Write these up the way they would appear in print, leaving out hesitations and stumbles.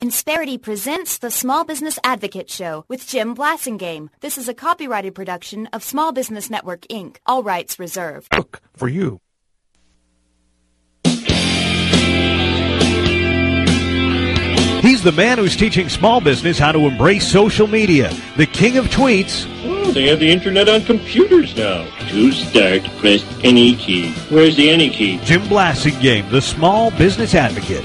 Insperity presents the Small Business Advocate Show with Jim Blasingame. This is a copyrighted production of Small Business Network, Inc. All rights reserved. Look for you. He's the man who's teaching small business how to embrace social media. The king of tweets. Oh, they have the internet on computers now. To start, press any key. Where's the any key? Jim Blasingame, the small business advocate.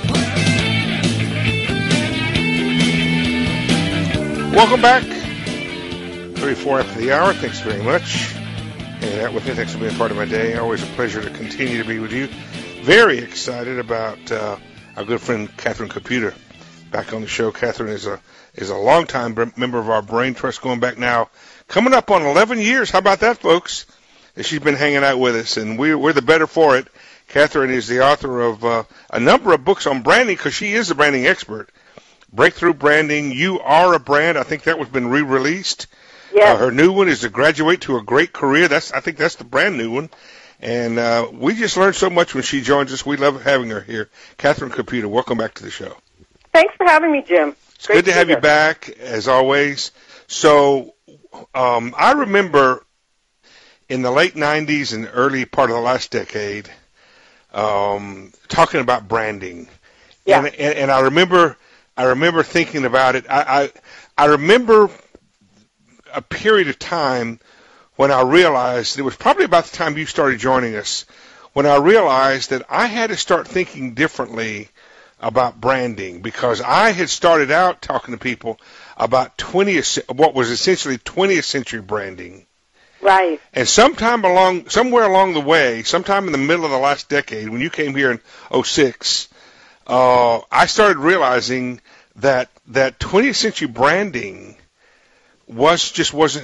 Welcome back. 34 after the hour. Thanks very much. Hanging out with me. Thanks for being part of my day. Always a pleasure to continue to be with you. Very excited about our good friend Catherine Caputa back on the show. Catherine is a longtime member of our Brain Trust, going back now, coming up on 11 years. How about that, folks? She's been hanging out with us, and we're the better for it. Catherine is the author of a number of books on branding, because she is a branding expert. Breakthrough Branding, You Are a Brand. I think that was been re-released. Yes. Her new one is To Graduate to a Great Career. I think that's the brand new one. And we just learned so much when she joins us. We love having her here. Catherine Caputa, welcome back to the show. Thanks for having me, Jim. It's good to have you back, as always. So I remember in the late 90s and early part of the last decade talking about branding. Yeah. And I remember thinking about it. I remember a period of time when I realized, it was probably about the time you started joining us, when I realized that I had to start thinking differently about branding, because I had started out talking to people about what was essentially 20th century branding. Right. And somewhere along the way, sometime in the middle of the last decade, when you came here in 2006, I started realizing that 20th century branding was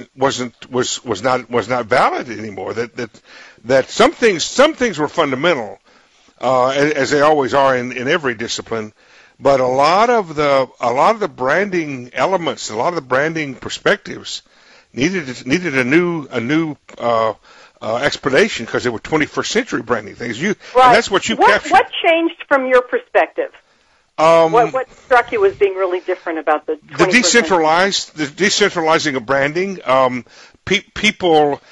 not valid anymore. That some things were fundamental, as they always are in every discipline, but a lot of the branding elements, a lot of the branding perspectives needed a new explanation, because they were 21st century branding things. Right. And that's what you captured. What changed from your perspective? What struck you as being really different about the 21st the decentralizing of branding? People,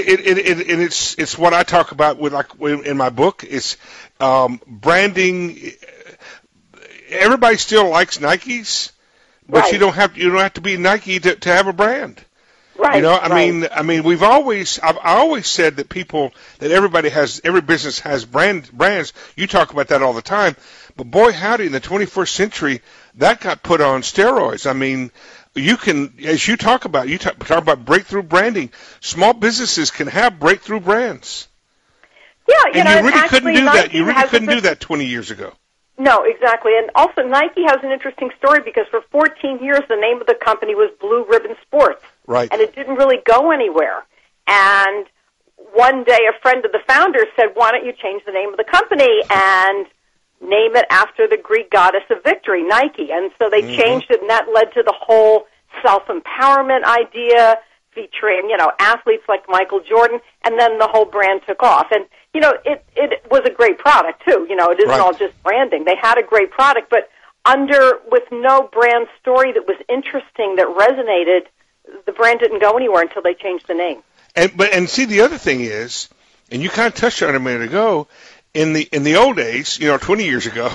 it's what I talk about in my book. It's branding. Everybody still likes Nikes, but right. you don't have to be Nike to have a brand. Right. You know, I mean, I've always said that every business has brands. You talk about that all the time, but boy, howdy, in the 21st century, that got put on steroids. I mean, you can, as you talk about, talk about breakthrough branding. Small businesses can have breakthrough brands. Yeah, you really couldn't do that. You really couldn't do do that 20 years ago. No, exactly. And also, Nike has an interesting story, because for 14 years, the name of the company was Blue Ribbon Sports. Right. And it didn't really go anywhere. And one day, a friend of the founders said, why don't you change the name of the company and name it after the Greek goddess of victory, Nike? And so they changed it, and that led to the whole self-empowerment idea, featuring, athletes like Michael Jordan, and then the whole brand took off. And, it was a great product, too. It isn't all just branding. They had a great product, but with no brand story that was interesting, that resonated, the brand didn't go anywhere until they changed the name. And see, the other thing is, and you kind of touched on it a minute ago, in the old days, 20 years ago,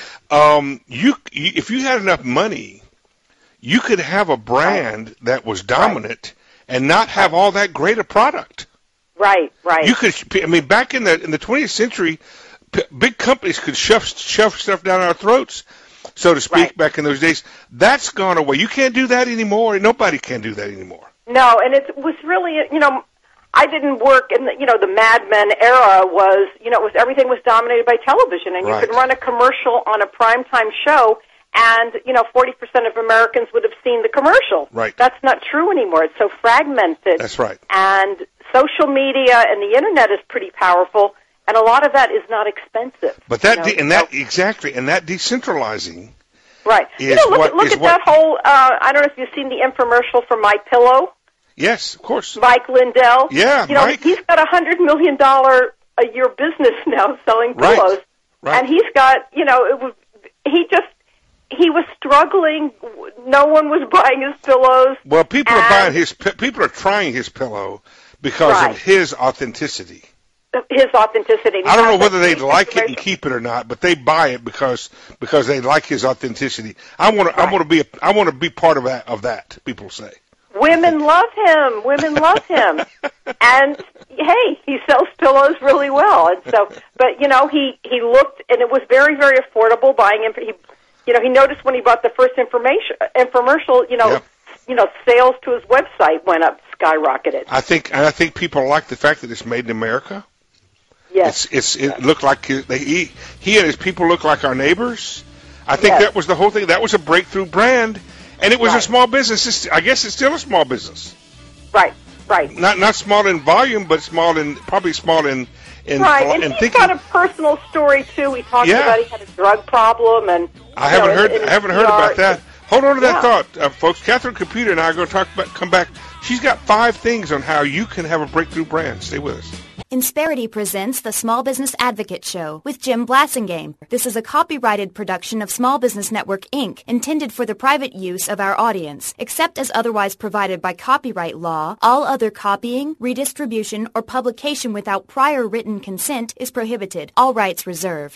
if you had enough money, you could have a brand that was dominant and not have all that great a product. Right. You could, back in the 20th century, big companies could shove stuff down our throats, so to speak. Right. Back in those days, that's gone away. You can't do that anymore. Nobody can do that anymore. No, and it was really, I didn't work in the Mad Men era. Everything was dominated by television, and you could run a commercial on a primetime show, and 40% of Americans would have seen the commercial. Right. That's not true anymore. It's so fragmented. That's right. And social media and the internet is pretty powerful, and a lot of that is not expensive. But that decentralizing. Right. Look at that whole. I don't know if you've seen the infomercial for My Pillow. Yes, of course. Mike Lindell. Yeah, Mike. He's got $100 million a year business now selling pillows, right. and he's got he just he was struggling. No one was buying his pillows. Well, people are buying people are trying his pillow because of his authenticity. His authenticity. I don't know whether they like it and keep it or not, but they buy it because they like his authenticity. I want to be part of that. People say. Women love him. Women love him. And hey, he sells pillows really well. And so, but he looked, and it was very, very affordable buying him. He noticed when he bought the first infomercial, sales to his website went up, skyrocketed. I think people like the fact that it's made in America. Yes. It looked like he and his people look like our neighbors. I think that was the whole thing. That was a breakthrough brand, and it was a small business. I guess it's still a small business. Right. Not small in volume, but probably small in right. And he's got a personal story too. He talked about he had a drug problem, and I haven't heard about that. Hold on to that thought, folks. Catherine Computer and I are going to come back. She's got 5 things on how you can have a breakthrough brand. Stay with us. Insperity presents the Small Business Advocate Show with Jim Blasingame. This is a copyrighted production of Small Business Network, Inc., intended for the private use of our audience. Except as otherwise provided by copyright law, all other copying, redistribution, or publication without prior written consent is prohibited. All rights reserved.